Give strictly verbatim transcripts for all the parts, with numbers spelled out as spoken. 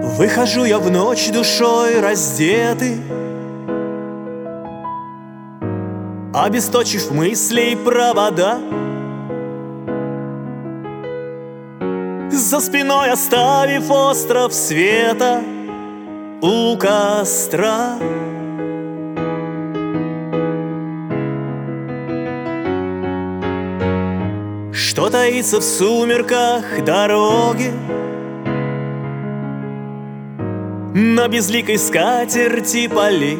Выхожу я в ночь душой раздетый, обесточив мыслей провода, за спиной оставив остров света у костра. Что таится в сумерках дороги, на безликой скатерти полей?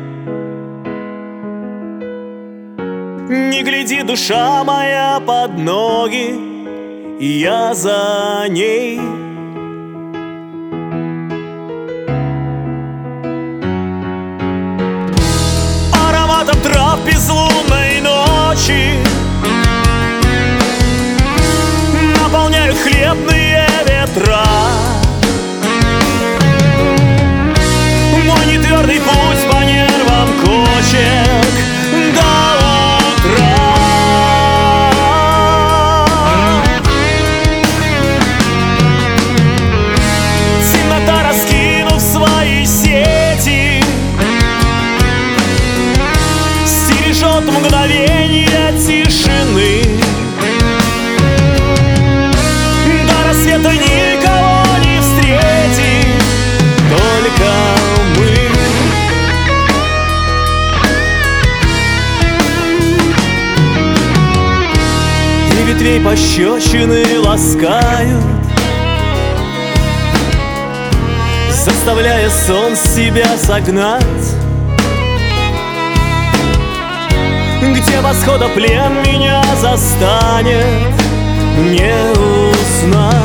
Не гляди, душа моя, под ноги, я за ней. Ароматом трав безлунной ночи наполняют хлебные ветра мой нетвердый путь по нервам кочек до утра. Темнота, раскинув свои сети, стережет мгновенье тишины. До рассвета никого не встретит, только мы. И ветвей пощечины ласкают, заставляя сон себя согнать, где восхода плен меня застанет, не узнать.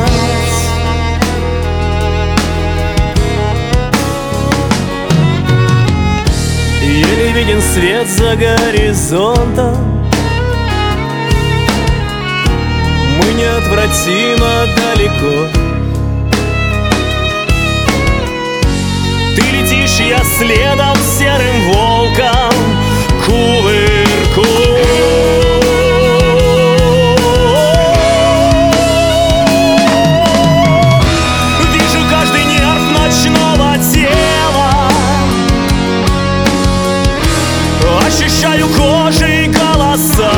Еле виден свет за горизонтом, мы неотвратимо далеко. Ты летишь, я следом серым волком кувырку. Вижу каждый нерв ночного тела, ощущаю кожей голоса,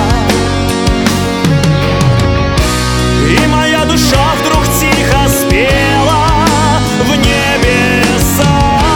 и моя душа вдруг тихо спела в небеса.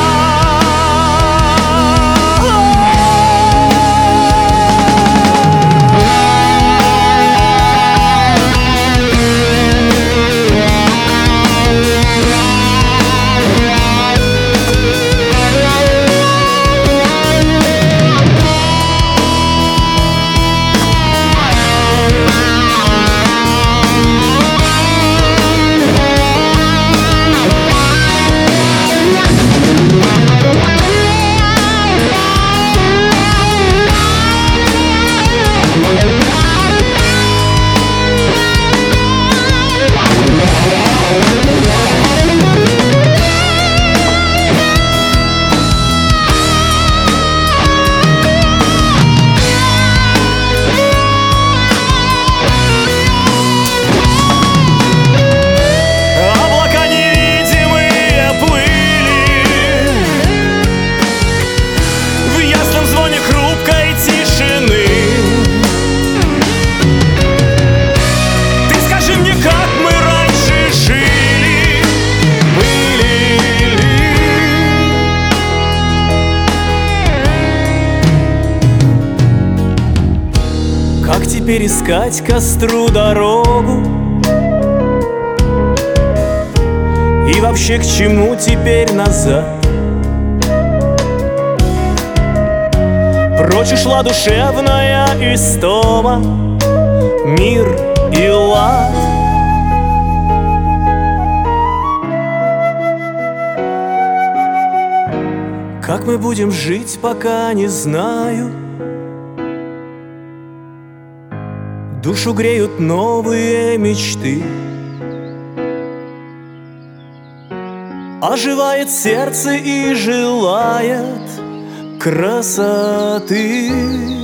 Как теперь искать костру дорогу? И вообще к чему теперь назад? Прочь ушла душевная истома, мир и лад. Как мы будем жить, пока не знаю. Душу греют новые мечты, оживает сердце и желает красоты.